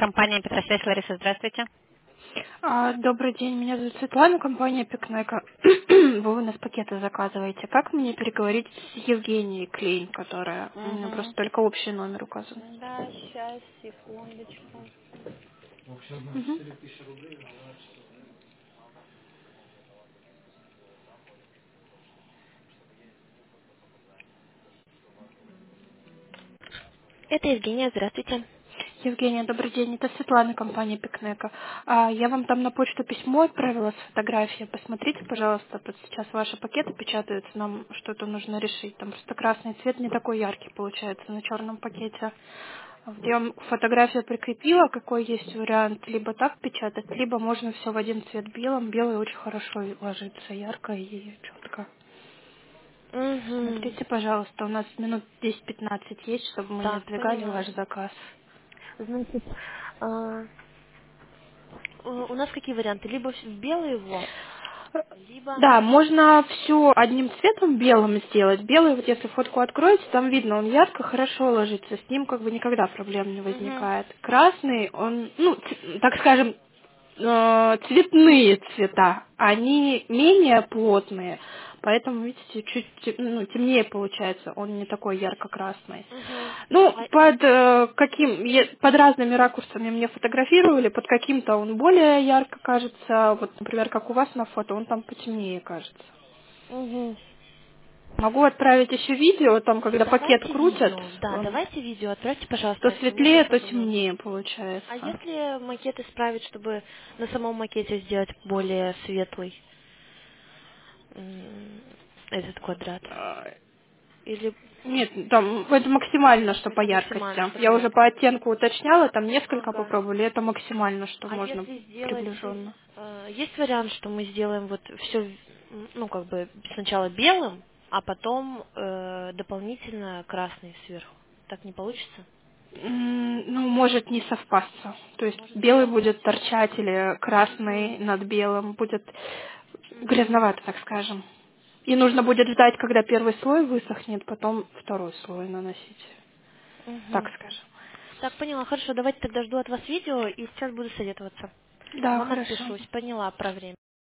Компания Петросвязь, Лариса, здравствуйте. Добрый день, меня зовут Светлана, компания Пикнека. Вы у нас пакеты заказываете. Как мне переговорить с Евгенией Клейн, которая у меня просто Угу. только общий номер указан? Да, сейчас, секундочку. Мгм. Это Евгения, здравствуйте. Евгения, добрый день, это Светлана, компания Пикнека. Я вам там на почту письмо отправила с фотографией. Посмотрите, пожалуйста, вот сейчас ваши пакеты печатаются, нам что-то нужно решить. Там просто красный цвет не такой яркий получается на черном пакете. Вот я вам фотографию прикрепила, какой есть вариант. Либо так печатать, либо можно все в один цвет белым. Белый очень хорошо ложится, ярко и четко. Угу. Смотрите, пожалуйста, у нас минут 10-15 есть, чтобы мы не Так, сдвигали поняла. ваш заказ. Значит, а, у нас какие варианты? Либо в белый его, либо... Да, можно все одним цветом белым сделать. Белый, вот если фотку откроете, там видно, он ярко, хорошо ложится. С ним как бы никогда проблем не Угу. возникает. Красный, он, ну, так скажем, цветные цвета, они менее плотные, поэтому, видите, чуть темнее получается, он не такой ярко-красный. Угу. Ну, под под разными ракурсами мне фотографировали, под каким-то он более ярко кажется, вот, например, как у вас на фото, он там потемнее кажется. Угу. Могу отправить еще видео, там, когда пакет Давайте крутят, видео. Да, он давайте видео. Отправьте, то пожалуйста, мне светлее, то посмотрю. темнее А получается. если макет исправить, чтобы на самом макете сделать более светлый этот квадрат? Или Нет, там это максимально, что по это максимально, яркости. что по Я уже по яркости? оттенку уточняла, там несколько Ага. попробовали, это максимально, что А можно если сделать, приближенно. есть вариант, что мы сделаем вот все, ну как бы сначала белым, а потом дополнительно красный сверху. Так не получится? Ну, может не совпасться. То есть Может не белый будет совпасть? торчать или красный Угу. над белым будет Угу. грязновато, так скажем. И нужно будет ждать, когда первый слой высохнет, потом второй слой наносить. Так Угу. скажем. Так, поняла. Хорошо, давайте тогда жду от вас видео и сейчас буду советоваться. Да, Вам хорошо. отпишусь. Поняла про время.